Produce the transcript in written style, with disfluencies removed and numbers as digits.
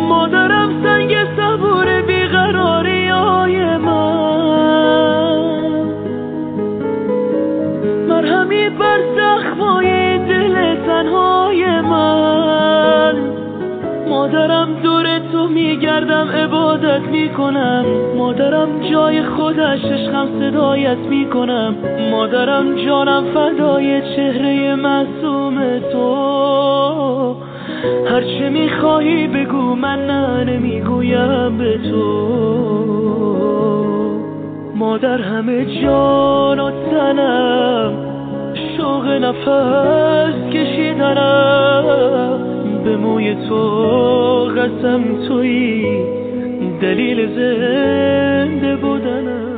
مادرم سنگ صبور بیقراریای من، مرهمی بر زخمای دل تنهای من. مادرم دور تو میگردم عبادت میکنم، مادرم جای خودش عشقم صدایت میکنم. مادرم جانم فدای چهره معصوم تو، هرچه میخواهی بگو من نه نمیگویم به تو. مادر همه جان و تنم، شوق نفس کشیدنم، به موی تو قسم تویی دلیل زنده بودنم.